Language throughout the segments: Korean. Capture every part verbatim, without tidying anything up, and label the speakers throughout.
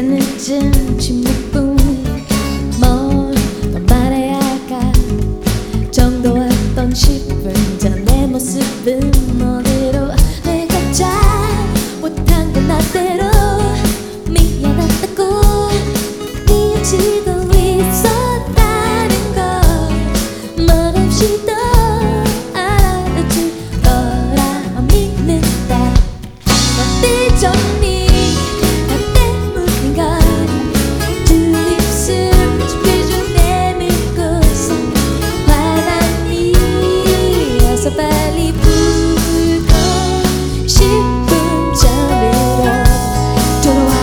Speaker 1: 늦은 침묵뿐 뭘 더 말해야 할까 정도였던 싶은 전 내 모습은 어디로 내가 잘 못한 건 나대로 미안하다고 이유지도 있었다는 걸 말없이도 알아줄 거라 믿는다. 나 삐졌니 빨리 불고 싶은 잠으로 돌아와.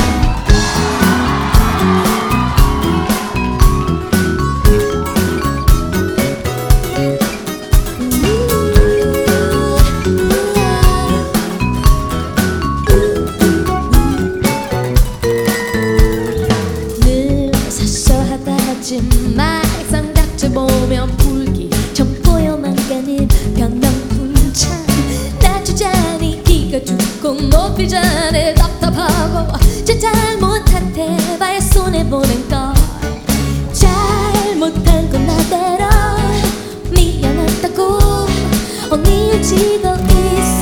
Speaker 1: 늘 사소하다 하지만 막상 닥쳐보면 불기 정보여만 가는 변명뿐참 낮추자니 기가 죽고 높이 자네 답답하고 제 잘못한테 봐야 손해보는 걸 잘못한 건 나대로 미안하다고 언니 유지도 있어